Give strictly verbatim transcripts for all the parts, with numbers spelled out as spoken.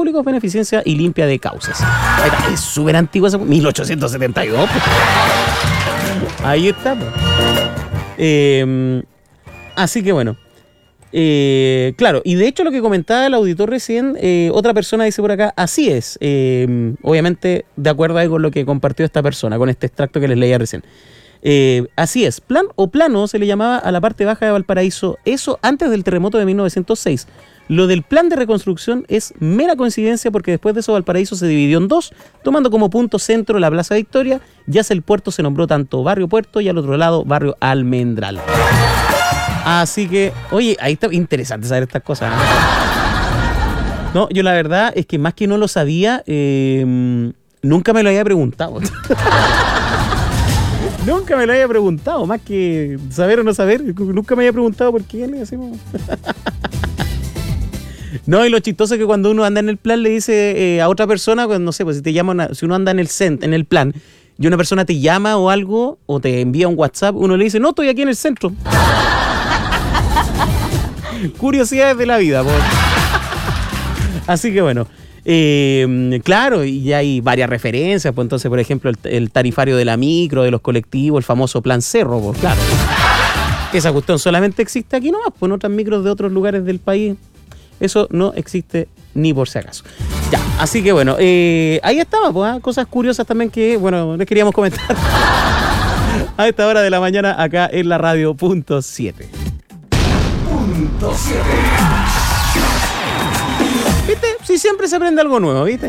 públicos, beneficencia y limpia de causas. Ahí está, es súper antiguo, mil ochocientos setenta y dos. Pues. Ahí está. Pues. Eh, así que bueno. Eh, claro, y de hecho lo que comentaba el auditor recién, eh, otra persona dice por acá, así es, eh, obviamente de acuerdo ahí con lo que compartió esta persona, con este extracto que les leía recién. Eh, así es, plan o plano se le llamaba a la parte baja de Valparaíso, eso antes del terremoto de mil novecientos seis. Lo del plan de reconstrucción es mera coincidencia porque después de eso Valparaíso se dividió en dos, tomando como punto centro la Plaza Victoria, y hacia el puerto se nombró tanto Barrio Puerto y al otro lado Barrio Almendral. Así que, oye, ahí está interesante saber estas cosas. No, no yo la verdad es que más que no lo sabía, eh, nunca me lo había preguntado. Nunca me lo había preguntado, más que saber o no saber, nunca me había preguntado por qué le hacemos. No, y lo chistoso es que cuando uno anda en el plan le dice eh, a otra persona, pues, no sé, pues si te llaman, si uno anda en el cent, en el plan, y una persona te llama o algo, o te envía un WhatsApp, uno le dice, no, estoy aquí en el centro. Curiosidades de la vida, pues. Así que bueno, eh, claro, y hay varias referencias, pues entonces, por ejemplo, el, el tarifario de la micro, de los colectivos, el famoso plan Cerro, pues claro. Esa cuestión solamente existe aquí nomás, pues en otras micros de otros lugares del país, eso no existe ni por si acaso. Ya, así que bueno, eh, ahí estaba, pues, ¿eh? Cosas curiosas también que, bueno, les queríamos comentar a esta hora de la mañana acá en la radio punto siete. Punto siete. ¿Viste? Sí, siempre se aprende algo nuevo, ¿viste?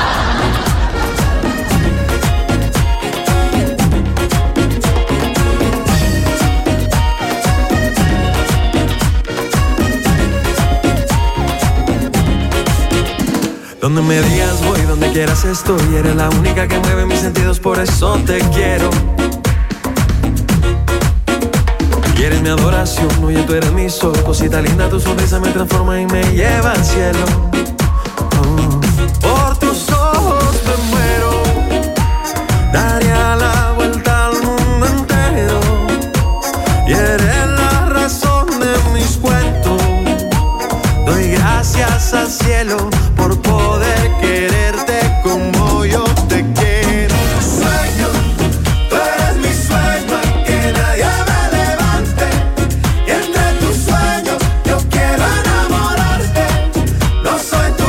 Donde me digas voy, donde quieras estoy. Eres la única que mueve mis sentidos, por eso te quiero. Y eres mi adoración, oye, tú eres mi sol. Cosita linda, tu sonrisa me transforma y me lleva al cielo. Oh. Por tus ojos me muero, daría la vuelta al mundo entero. Y eres la razón de mis cuentos. Doy gracias al cielo por poder quererte como yo te quiero. Sueño, tú eres mi sueño, que nadie me levante. Y entre tus sueños yo quiero enamorarte. No soy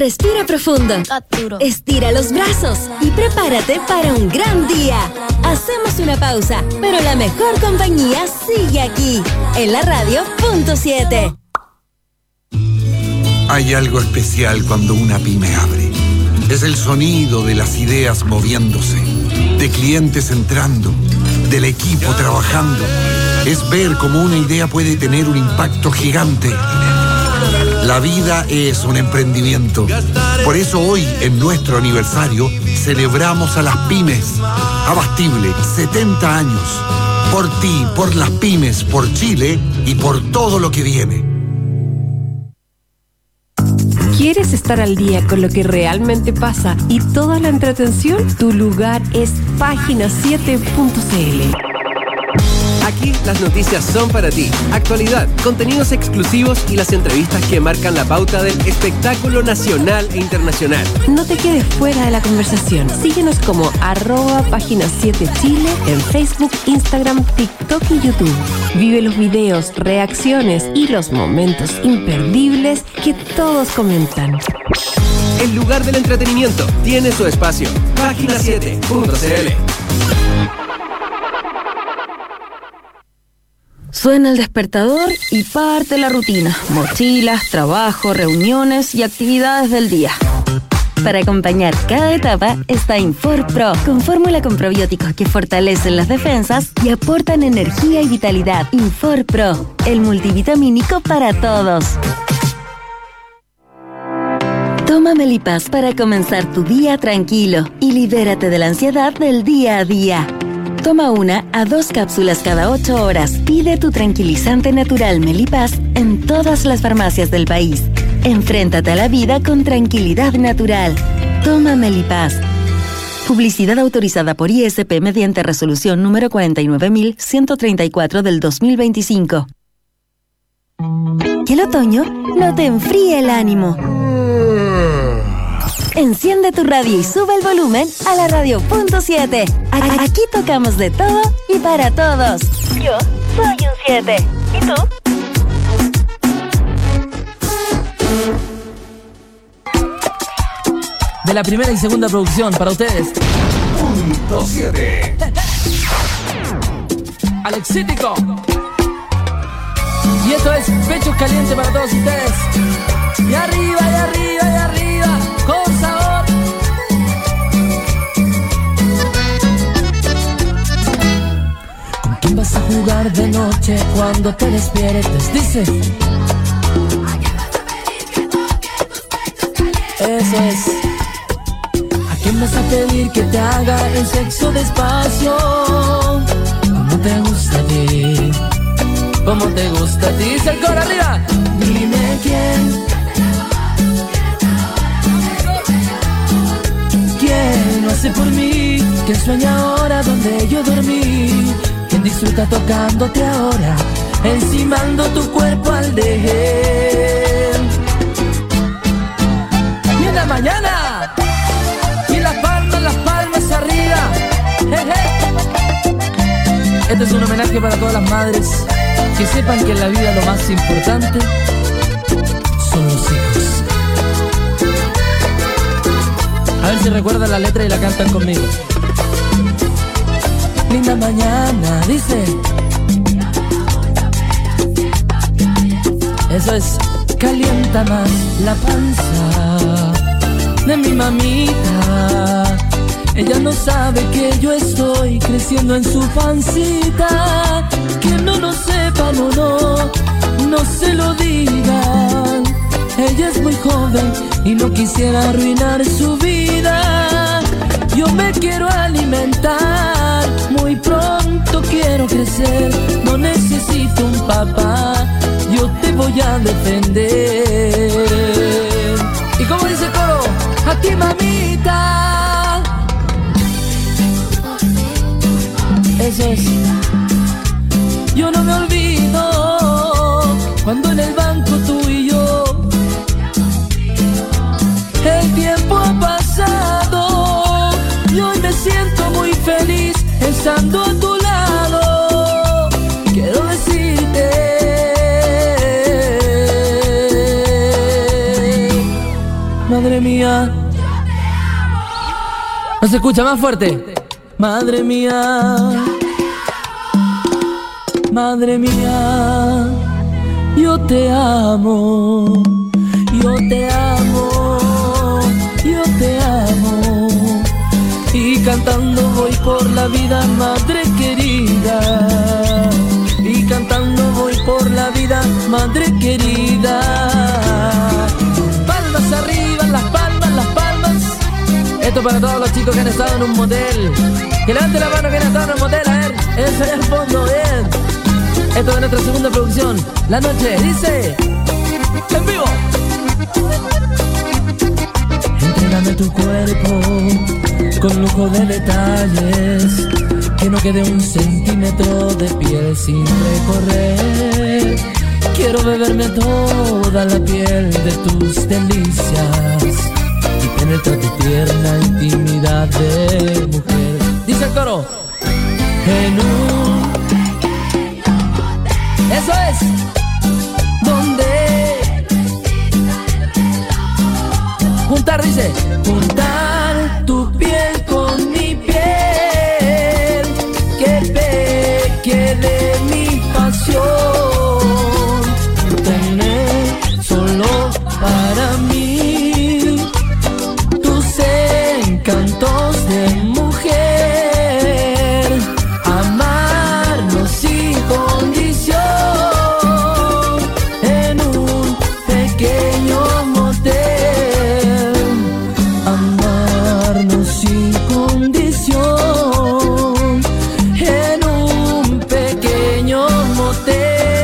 Respira profundo. Estira los brazos y prepárate para un gran día. Hacemos una pausa, pero la mejor compañía sigue aquí, en la radio punto siete. Hay algo especial cuando una pyme abre. Es el sonido de las ideas moviéndose, de clientes entrando, del equipo trabajando. Es ver cómo una idea puede tener un impacto gigante. La vida es un emprendimiento. Por eso hoy, en nuestro aniversario, celebramos a las pymes. Abastible, setenta años. Por ti, por las pymes, por Chile y por todo lo que viene. ¿Quieres estar al día con lo que realmente pasa y toda la entretención? Tu lugar es página siete punto c l. Aquí las noticias son para ti. Actualidad, contenidos exclusivos y las entrevistas que marcan la pauta del espectáculo nacional e internacional. No te quedes fuera de la conversación. Síguenos como arroba página siete Chile en Facebook, Instagram, TikTok y YouTube. Vive los videos, reacciones y los momentos imperdibles que todos comentan. El lugar del entretenimiento tiene su espacio. página siete punto c l. Suena el despertador y parte la rutina. Mochilas, trabajo, reuniones y actividades del día. Para acompañar cada etapa está Infor Pro, con fórmula con probióticos que fortalecen las defensas y aportan energía y vitalidad. Infor Pro, el multivitamínico para todos. Toma Melipaz para comenzar tu día tranquilo y libérate de la ansiedad del día a día. Toma una a dos cápsulas cada ocho horas. Pide tu tranquilizante natural Melipaz en todas las farmacias del país. Enfréntate a la vida con tranquilidad natural. Toma Melipaz. Publicidad autorizada por I S P mediante resolución número cuarenta y nueve mil ciento treinta y cuatro del dos mil veinticinco. Que el otoño no te enfríe el ánimo. Enciende tu radio y sube el volumen a la radio punto siete. Aquí tocamos de todo y para todos. Yo soy un siete. ¿Y tú? De la primera y segunda producción para ustedes. Punto siete. Alexítico. Y esto es Pechos Calientes para todos ustedes. Y arriba, y arriba, y arriba, con sabor. ¿Con quién vas a jugar de noche cuando te despiertes? Dice. Eso es. ¿A quién vas a pedir que te haga el sexo despacio? ¿Cómo te gusta a ti? ¿Cómo te gusta a ti? Dice el coro arriba. Dime quién. ¿Quién lo hace por mí? ¿Quién sueña ahora donde yo dormí? ¿Quién disfruta tocándote ahora? Encimando tu cuerpo al dejer. Y en la mañana. Y las palmas, las palmas arriba. Este es un homenaje para todas las madres. Que sepan que en la vida lo más importante son los hijos. A ver si recuerdan la letra y la cantan conmigo. Linda mañana, dice. Eso es, calienta más la panza de mi mamita. Ella no sabe que yo estoy creciendo en su pancita. Que no lo sepa, no, no, no se lo digan. Ella es muy joven y no quisiera arruinar su vida. Yo me quiero alimentar, muy pronto quiero crecer. No necesito un papá, yo te voy a defender. ¿Y cómo dice el coro? A ti, mamita. Eso es. Yo no me olvido cuando en el banco tú y yo. El tiempo ha pasado y hoy me siento muy feliz estando a tu lado. Quiero decirte, madre mía. No se escucha, más fuerte. Madre mía, madre mía, yo te amo, yo te amo, yo te amo. Y cantando voy por la vida, madre querida. Y cantando voy por la vida, madre querida. Palmas arriba, las palmas, las palmas. Esto para todos los chicos que han estado en un motel. Que levanten la mano que han estado en un motel, a ver. Eso allá al fondo, bien. Esto es nuestra segunda producción, La Noche, dice en vivo. Entrégame tu cuerpo con lujo de detalles, que no quede un centímetro de piel sin recorrer. Quiero beberme toda la piel de tus delicias y penetrar tu tierna intimidad de mujer. Dice el coro. En un... Eso es. ¿Dónde? Juntar, dice. Juntar tu piel con mi piel, que peque de mi pasión. Tener solo para mí tus encantos de mujer. Amarnos sin condición en un pequeño motel. Amarnos sin condición en un pequeño motel.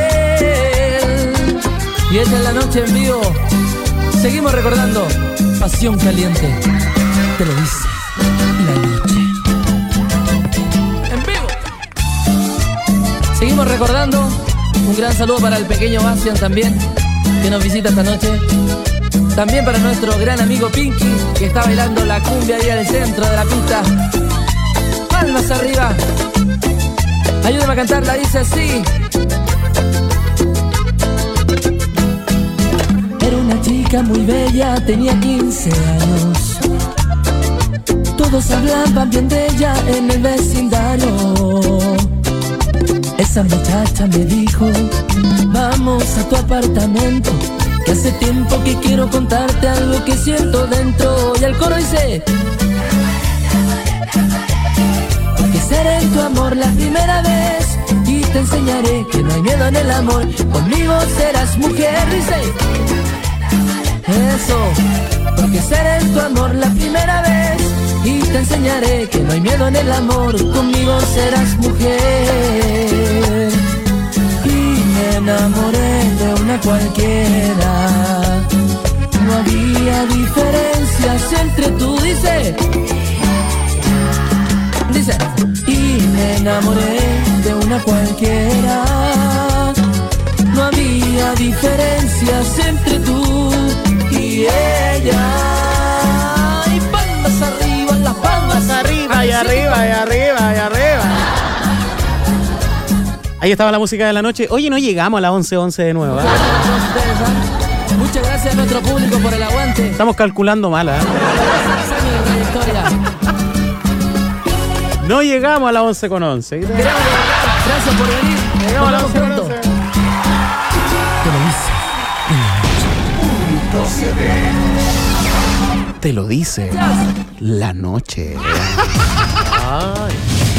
Y esta es La Noche en vivo. Seguimos recordando Pasión Caliente. Te lo dice La Noche en vivo. Seguimos recordando. Un gran saludo para el pequeño Bastian también, que nos visita esta noche. También para nuestro gran amigo Pinky, que está bailando la cumbia ahí al centro de la pista. Palmas arriba. Ayúdame a cantarla, dice así. Era una chica muy bella, tenía quince años. Todos hablaban bien de ella en el vecindario. Esa muchacha me dijo, vamos a tu apartamento, que hace tiempo que quiero contarte algo que siento dentro. Y el coro dice, porque seré en tu amor la primera vez y te enseñaré que no hay miedo en el amor. Conmigo serás mujer, dice. Eso, porque seré en tu amor la primera vez y te enseñaré que no hay miedo en el amor. Conmigo serás mujer. Y me enamoré de una cualquiera. No había diferencias entre tú, dice. Dice. Y me enamoré de una cualquiera. No había diferencias entre tú y ella. Y palmas arriba, las palmas arriba, y arriba, y arriba, y arriba. Ahí estaba la música de La Noche. Oye, no llegamos a las once once de nuevo, ¿eh? Muchas gracias a nuestro público por el aguante. Estamos calculando mal, ¿eh? No llegamos a las once con once. Gracias por venir. Llegamos a las once con once. Te lo dice La Noche. Ay.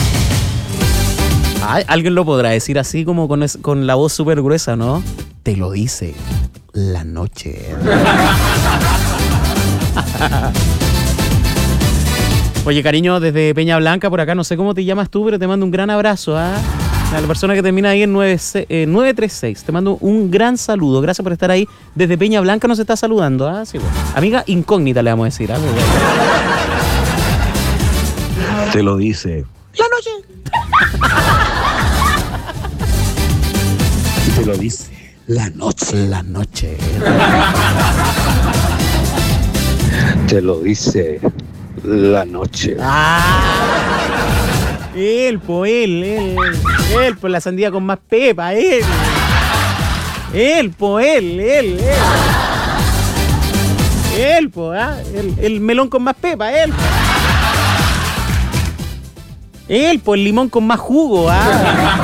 Ay, alguien lo podrá decir así como con, es, con la voz súper gruesa, ¿no? Te lo dice La Noche. Oye, cariño, desde Peña Blanca, por acá, no sé cómo te llamas tú, pero te mando un gran abrazo, ¿ah? ¿eh? A la persona que termina ahí en nueve tres seis. Te mando un gran saludo. Gracias por estar ahí. Desde Peña Blanca nos está saludando. ¿Ah? Sí, bueno. Amiga incógnita le vamos a decir. ¿Ah? Te lo dice La Noche. Te lo dice La Noche. La Noche. Te lo dice La Noche. Ah. Él, po, él, él, él, po, la sandía con más pepa, él. Él, po, él, él, él. Él, po, ¿ah? el, el melón con más pepa, él. Él, po, el limón con más jugo, ¿ah?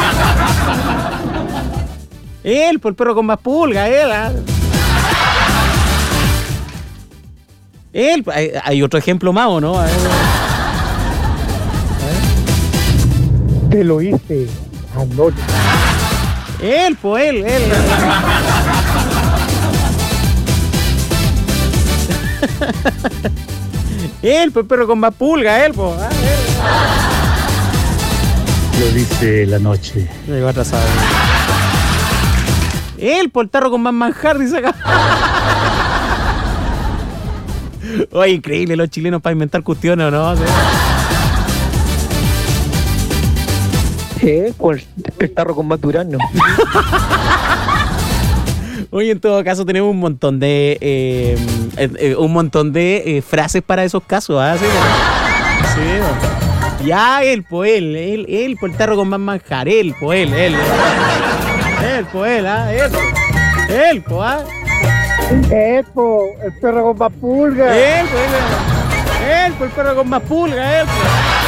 Él, po, el perro con más pulga, él, ¿ah? Él, hay, hay otro ejemplo más, ¿o no? A ver. Te lo hice anoche. Él, po, él, él. Él, po, el perro con más pulga, él, po. ¿Ah? Él. Lo dice la noche. Me iba atrasado. Él, po, el tarro con más manjar, dice acá. Oye, increíble los chilenos para inventar cuestiones, ¿o no? ¿Sí? ¿Eh? ¿Cuál? El tarro con más durazno. Oye, en todo caso tenemos un montón de eh, eh, eh, un montón de eh, frases para esos casos, ¿ah? ¿Sí? Sí, ¿no? Ya, él, po, él, él, él, por el tarro con más manjar, él, po, él, él. Él, po, él, ¿ah? Él, él, po, ¿ah? Él, po, el perro con más pulga. Él, po, él, él, po, el perro con más pulga, él, po.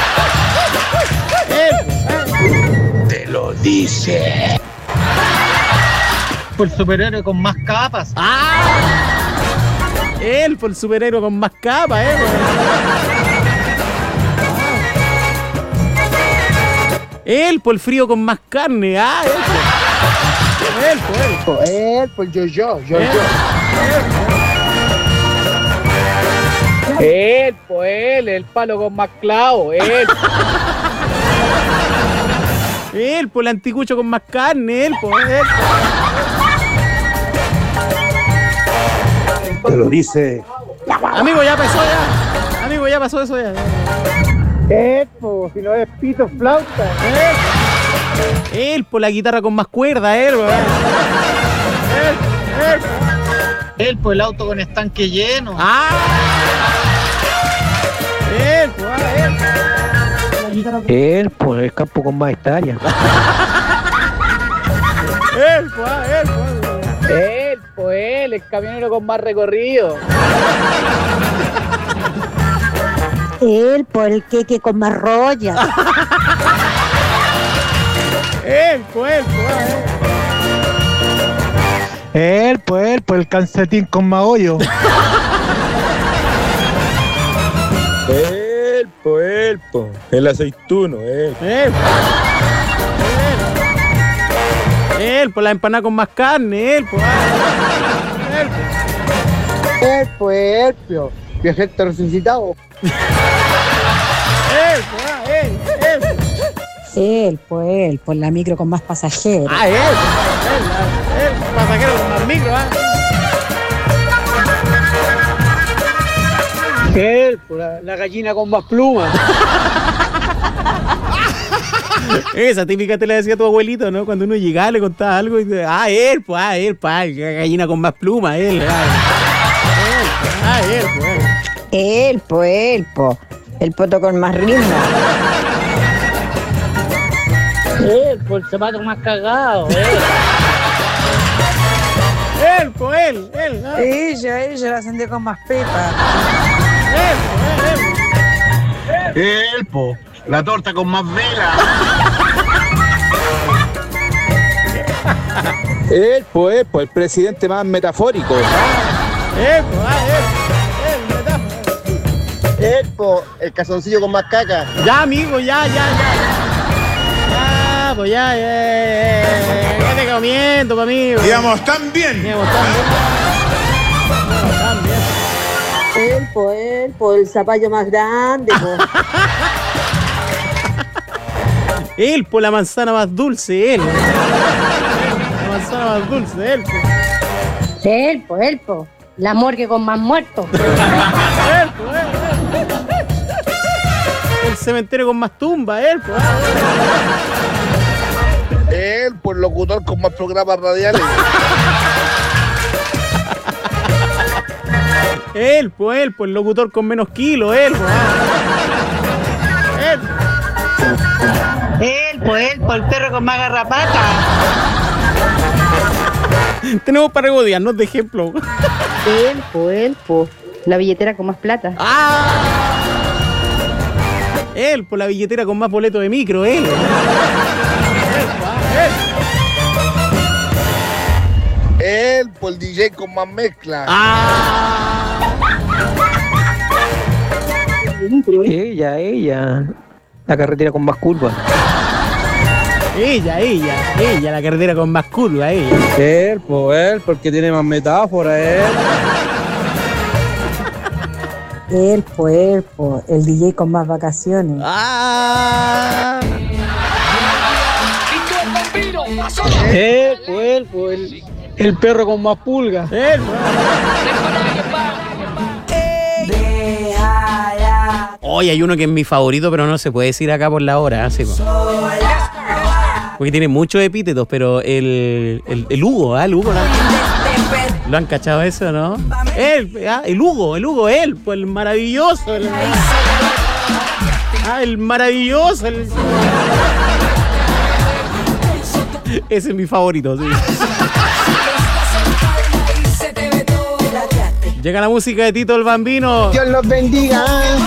Él, po, te lo dice. Por el superhéroe con más capas. ¡Ah! Él, por el superhéroe con más capas, eh. Él, por el frío con más carne, ah, él. Él, por él. Por él, por yo, yo, yo, yo. Él, por él, el palo con más clavo, él. Él, por el anticucho con más carne, él, por él. Te lo dice. Amigo, ya pasó ya. Amigo, ya pasó eso ya. Él, po, si no es pito, flauta. Él, él por la guitarra con más cuerda, él, él, él. Él, por el auto con estanque lleno. Ah. Él, po, él. Él, por el campo con más hectáreas. Él, po, él, po. Él, pues él, el camionero con más recorrido. Él, por el queque con más rolla. Él, pues él, pues él. Él, pues él, por el calcetín con más hoyo. Él, pues él, pues el aceituno, él. Él, Él, por la empanada con más carne, él, pues. Él, pues. Él, pues, él, pio. Viajero resucitado. Él, pues, él, él. Él, pues, él, por la micro con más pasajeros. Ah, él, él, él, pasajero con más micro, ¿ah? Él, por la, la gallina con más plumas. Esa típica te la decía tu abuelito, ¿no? Cuando uno llegaba, le contaba algo y dice, ah, él, pues, ah, él, pues, la gallina con más plumas, él, ah, él, pues. Él, pues, él, pues, el poto con más ritmo. Él, por el zapato más cagado, él. Él, pues, él, él. Ah. Ella, ella la sentía con más pepa. Él, pues, él. Él, pues. La torta con más vela. Él, pues, pues, el presidente más metafórico. Él, pues, ah, él, él, metáfora. Él, pues, el calzoncillo con más caca. Ya, amigo, ya, ya, ya. Ya, pues, ya, ya, ya, ya, ya te comiendo, pues, amigo. Digamos, tan bien. Digamos, tan bien. Digamos, tan bien. Él, pues, él, pues, el zapallo más grande, pues. Él, por la manzana más dulce, él. La manzana más dulce, él. Él, pues, él, pues. La morgue con más muertos. Él, pues, él, él. El cementerio con más tumbas, él, pues. Él, por el locutor con más programas radiales. Él, pues, él, pues, el locutor con menos kilos, él, pues. Él. Él, pues, él, por el perro con más garrapata. Tenemos para regodearnos de ejemplo. Él, pues, él, pues, La billetera con más plata. ¡Ah! Él, por la billetera con más boleto de micro, él. Él, por el D J con más mezcla. ¡Ah! Ella, ella. La carretera con más curvas. Ella, ella, ella, la carretera con más curva, ella. Él, pues él, porque tiene más metáfora, él. Él, pues, él, pues, el D J con más vacaciones. ¡Ah! Él, pues él, pues el, el perro con más pulgas. Él, Oye, hay uno que es mi favorito, pero no se puede decir acá por la hora, ¿eh? Sí, po. Porque tiene muchos epítetos, pero el, el, el Hugo, ¿ah? El Hugo, ¿no? ¿Lo han cachado eso, no? Él, ah, el Hugo, el Hugo, él, pues el maravilloso. El, ah, el maravilloso. El... Ese es mi favorito, sí. Llega la música de Tito el Bambino. Dios los bendiga.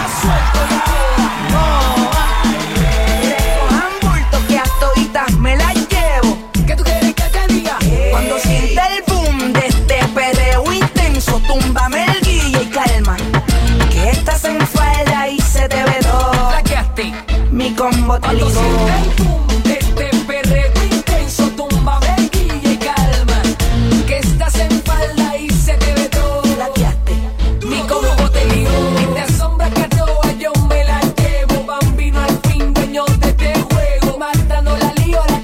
Me la llevo. ¿Qué tú quieres que te diga? Cuando sienta el boom de este perreo intenso, túmbame el guille y calma. Que estás en falda y se te ve todo. Mi combo te ligó. Cuando sienta el boom de este perreo intenso, túmbame el guille y calma. Que estás en falda y se te ve todo. Mi combo te ligó. Y te asombra que a todas yo me la llevo. Bambino al fin, dueño de este juego. Matando la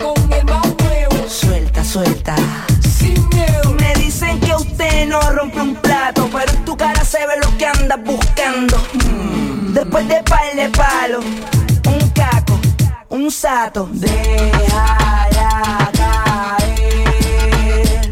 suelta, sin miedo. Me dicen que usted no rompe un plato, pero en tu cara se ve lo que andas buscando. Mm. Después de par de palos, un caco, un sato. Déjala caer,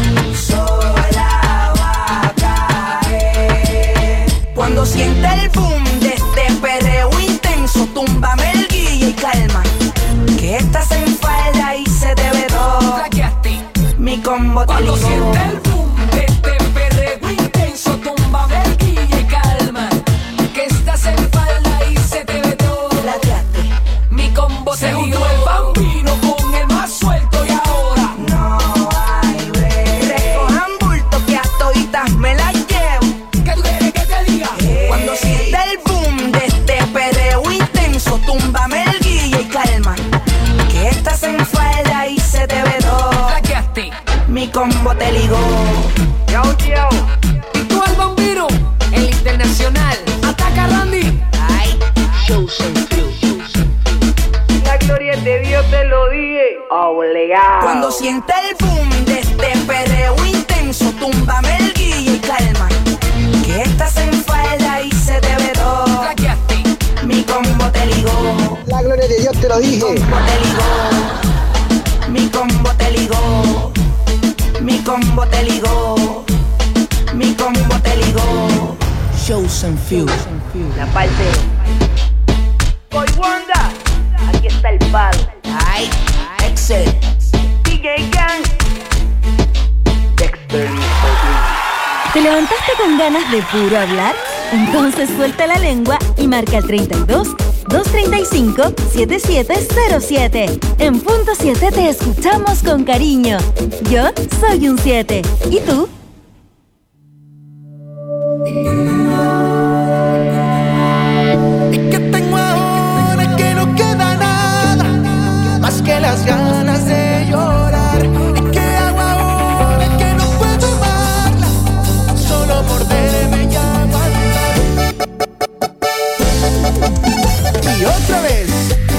sola va a caer. Cuando sienta el boom de este perreo intenso, túmbame el guille y calma. Que estás en falda y se te ve todo. Mi combo te ligó. Cuando siente el boom de este perreo intenso, túmbame el guille y calma. Que estás en falda y se te ve todo. Mi combo te ligó. Se juntó el Bambino con el más suelto y ahora no hay break. Recojan bulto que a toditas me las llevo. ¿Qué tú quieres que te diga? Hey. Cuando siente el boom de este perreo intenso, túmbame el guille y calma. Que estás en falda y se te ve todo. Mi combo te ligó. Yo, yo. Y tú el Bambino, el internacional. Ataca Randy. Ay, Chosen Few. La gloria de Dios te lo dije. Obligado. Cuando siente el boom de este perreo intenso, túmbame el guille y calma. Que estás en falda y se te ve todo. Mi combo te ligó. La gloria de Dios te lo dije. Mi combo te ligó. Mi combo te ligó. Mi combo te ligó. Mi combo te ligó. Chosen Few. La parte. Boy Wanda. Aquí está el palo. Ay, Excel. D J Gang. Dexter. ¿Te levantaste con ganas de puro hablar? Entonces suelta la lengua y marca el treinta y dos, doscientos treinta y cinco, setenta y siete cero siete. En punto siete te escuchamos con cariño. Yo soy un siete. ¿Y tú? ¿Y qué tengo ahora que no queda nada? Más que las ganas de llorar. ¿Y qué hago ahora que no puedo amarla? Solo morderme y aguantar. Y otra vez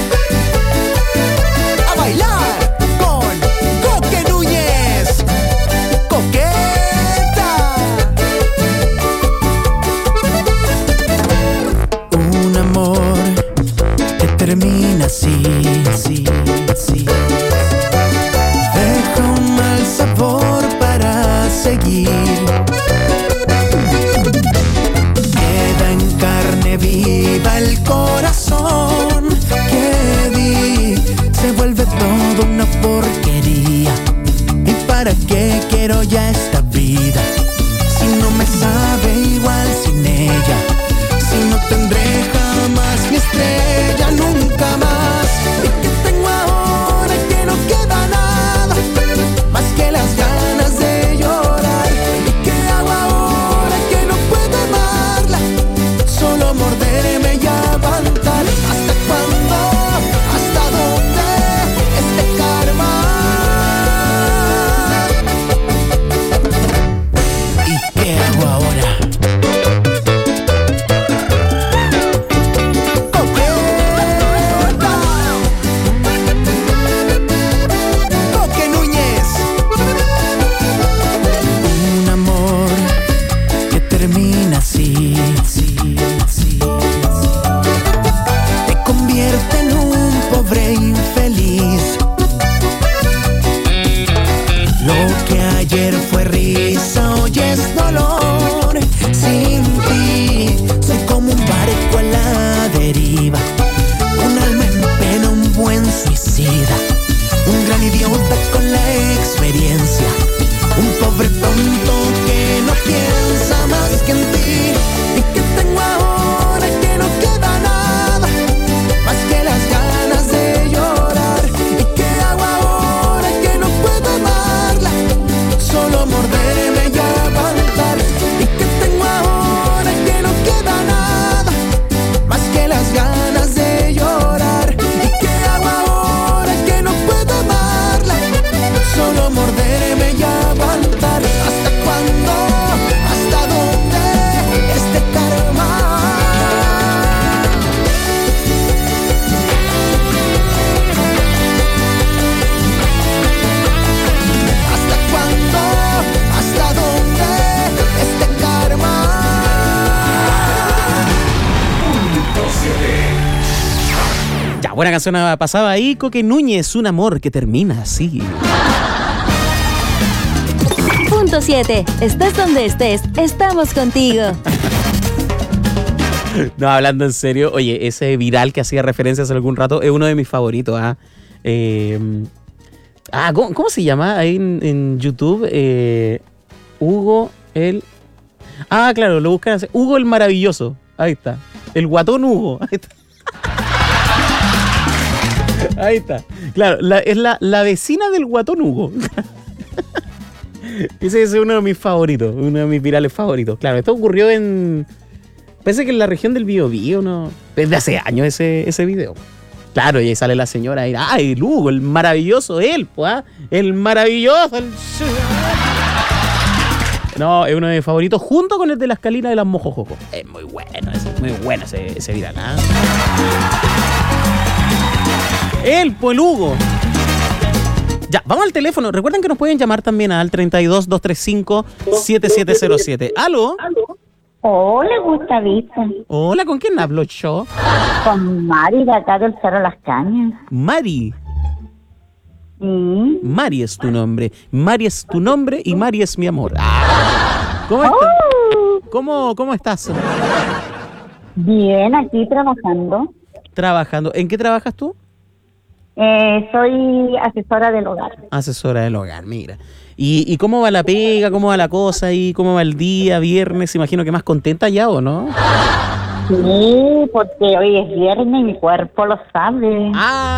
a bailar con Coque Núñez. Coqueta. Un amor que termina así, así, así. Deja un mal sabor para seguir. Queda en carne viva el corazón que di. Se vuelve todo una porquería. ¿Y para qué quiero ya esta vida? Si no me sabe igual. Ayer fue risa, hoy es dolor. Sin ti soy como un barco a la deriva, un alma en pena, un buen suicida, un gran idiota con la experiencia, un pobre tonto que no piensa más que en ti. ¿Y qué tengo ahora que no queda nada más que las ganas de llorar? ¿Y qué hago ahora que no puedo amarla? Solo morderme y aguantar. ¿Y qué tengo ahora que no queda nada más que las ganas de llorar? ¿Y qué hago ahora que no puedo amarla? Solo morderme y aguantar. ¿Hasta cuándo? ¿Hasta dónde? Este karma. ¿Hasta cuándo? ¿Hasta dónde? Este karma. Ya, buena canción pasaba ahí, Coque Núñez, Un amor que termina así. Punto siete. Estés donde estés, estamos contigo. No, hablando en serio, oye, ese viral que hacía referencia hace algún rato es uno de mis favoritos. ¿ah? Eh, ah, ¿cómo, cómo se llama ahí en, en YouTube? Eh, Hugo el... Ah, claro, lo buscan así. Hugo el Maravilloso. Ahí está. El guatón Hugo. Ahí está. Ahí está. Claro, la, es la, la vecina del guatón Hugo. Ese es uno de mis favoritos, uno de mis virales favoritos. Claro, esto ocurrió en... Parece que en la región del Biobío, ¿no? Desde hace años ese, ese video. Claro, y ahí sale la señora ahí. ¡Ay, el Hugo, el maravilloso! Él, pues, ¿ah? El maravilloso. El... No, es uno de mis favoritos, junto con el de la escalina de las Mojojojo. Es muy bueno, es muy bueno ese, ese viral, ¿ah? Él, pues, el Hugo. Ya, vamos al teléfono. Recuerden que nos pueden llamar también al treinta y dos, doscientos treinta y cinco, setenta y siete cero siete. ¿Aló? Hola, Gustavito. Hola, ¿con quién hablo yo? Con Mari, de acá del Cerro Las Cañas. Mari. Sí. Mari es tu nombre. Mari es tu nombre y Mari es mi amor. Ah, ¿Cómo estás? Oh. ¿Cómo, ¿Cómo estás? Bien, aquí trabajando. Trabajando. ¿En qué trabajas tú? Eh, soy asesora del hogar. Asesora del hogar, mira. ¿Y, ¿Y cómo va la pega? ¿Cómo va la cosa? ¿Y cómo va el día? Viernes, imagino que más contenta ya, ¿o no? Sí, porque hoy es viernes y mi cuerpo lo sabe.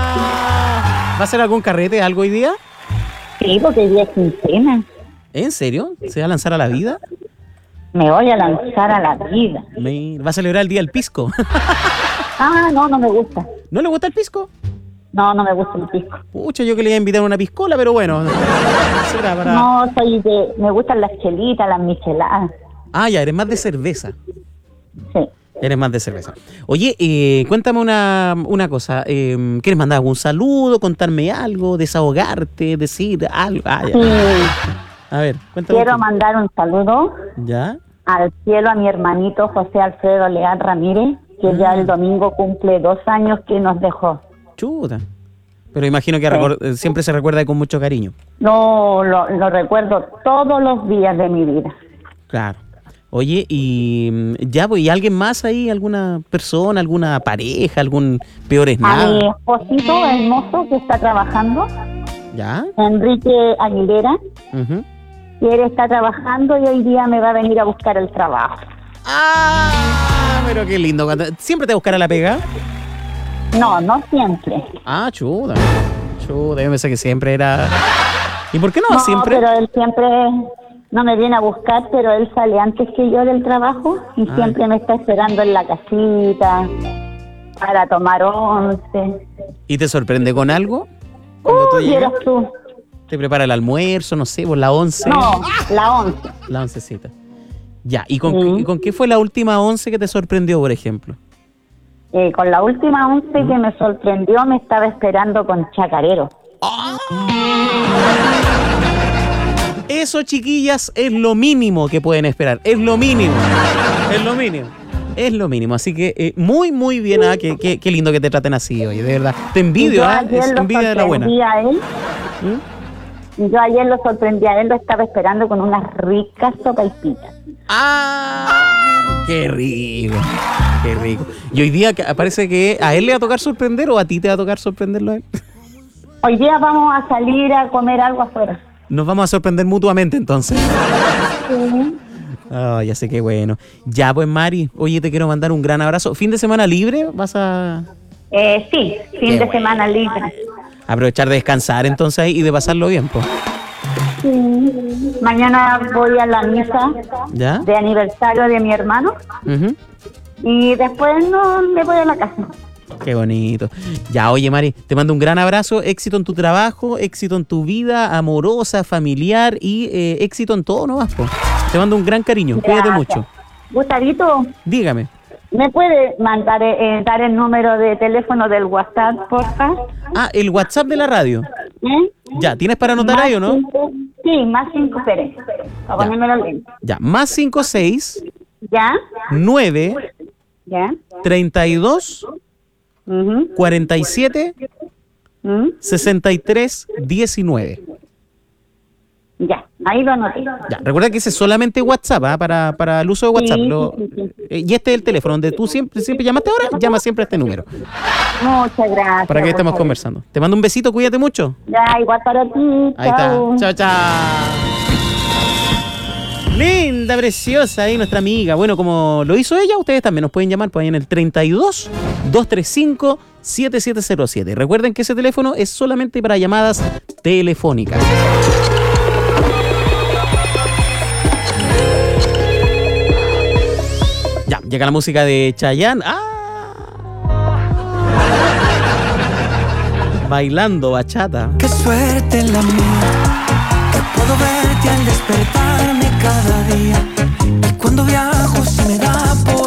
Ah, ¿va a hacer algún carrete, algo hoy día? Sí, porque hoy día es quincena. ¿En serio? ¿Se va a lanzar a la vida? Me voy a lanzar a la vida. Me... ¿Va a celebrar el día del pisco? Ah, no, no me gusta. ¿No le gusta el pisco? No, no me gusta el pisco. Pucha, yo que le iba a invitar a una piscola, pero bueno. Será para... No, soy de... Me gustan las chelitas, las micheladas. Ah, ya, eres más de cerveza. Sí. Eres más de cerveza. Oye, eh, cuéntame una, una cosa. Eh, ¿Quieres mandar algún saludo, contarme algo, desahogarte, decir algo? Ah, ya. Sí. A ver, cuéntame. Quiero mandar un saludo. ¿Ya? Al cielo a mi hermanito José Alfredo Leal Ramírez, que ah. ya el domingo cumple dos años que nos dejó. Chuta. Pero imagino que sí. recu- siempre se recuerda con mucho cariño. No, lo, lo recuerdo todos los días de mi vida. Claro. Oye, y ya, pues, ¿y alguien más ahí? ¿Alguna persona, alguna pareja, algún peor es nada? A mi esposito hermoso que está trabajando. ¿Ya? Enrique Aguilera. Uh-huh. Y él está trabajando y hoy día me va a venir a buscar el trabajo. ¡Ah! Pero qué lindo. ¿Siempre te buscará la pega? No, no siempre. Ah, chuda. Chuda, yo pensé que siempre era... ¿Y por qué no, no siempre? pero él siempre no me viene a buscar, pero él sale antes que yo del trabajo y ah. siempre me está esperando en la casita para tomar once. ¿Y te sorprende con algo? Uh, vieras tú. ¿Te prepara el almuerzo, no sé, por la once? No, la once. La oncecita. Ya, ¿y con, sí. ¿y con qué fue la última once que te sorprendió, por ejemplo? Eh, con la última once ¿Mm? que me sorprendió, me estaba esperando con chacarero. ¡Oh! Eso, chiquillas, es lo mínimo que pueden esperar. Es lo mínimo. Es lo mínimo. Es lo mínimo. Así que eh, muy, muy bien. ¿ah? Qué, qué, qué lindo que te traten así, oye, de verdad. Te envidio, ¿ah? Es envidia de la buena. A él, ¿Mm? Yo ayer lo sorprendí a él, lo estaba esperando con unas ricas sopaipillas. ¡Ah! ¡Qué rico! ¡Qué rico! Y hoy día parece que a él le va a tocar sorprender o a ti te va a tocar sorprenderlo a él. Hoy día vamos a salir a comer algo afuera. Nos vamos a sorprender mutuamente entonces. Sí. Oh, ya sé qué bueno. Ya pues Mari, oye, te quiero mandar un gran abrazo. ¿Fin de semana libre? ¿Vas a...? Eh, sí, fin Qué de bueno. semana libre. Aprovechar de descansar entonces ahí y de pasarlo bien, pues. Sí. Mañana voy a la misa ¿Ya? de aniversario de mi hermano Uh-huh. y después no me voy a la casa. Qué bonito. Ya, oye, Mari, te mando un gran abrazo. Éxito en tu trabajo, éxito en tu vida amorosa, familiar y eh, éxito en todo nomás, po. Te mando un gran cariño. Cuídate Gracias. mucho. Gustavito, Dígame. ¿me puede mandar eh, dar el número de teléfono del WhatsApp, porfa? Ah, el WhatsApp de la radio. ¿Eh? Ya, ¿tienes para anotar Más ahí o no? cinco- sí, más cinco, espere. Para ponerme los lentes. Ya, más cinco seis ¿Ya? nueve ¿Ya? treinta y dos cuarenta y siete sesenta y tres diecinueve. Ya, ahí lo anoté. Ya, recuerda que ese es solamente WhatsApp, ¿ah? para, para el uso de WhatsApp. Sí, Lo- sí, sí, sí. eh, y este es el teléfono donde tú siempre, siempre llamaste ahora, llama siempre a este número. Muchas gracias. Para que estemos Gustavito. conversando. Te mando un besito, cuídate mucho. Ya, igual para ti. Ahí chao. está. Chao, chao. Linda, preciosa ahí nuestra amiga. Bueno, como lo hizo ella, ustedes también nos pueden llamar por ahí en el treinta y dos, doscientos treinta y cinco, setenta y siete cero siete. Recuerden que ese teléfono es solamente para llamadas telefónicas. Ya, llega la música de Chayanne. ¡Ah! Bailando bachata. Qué suerte la mía, que puedo verte al despertarme cada día. Y cuando viajo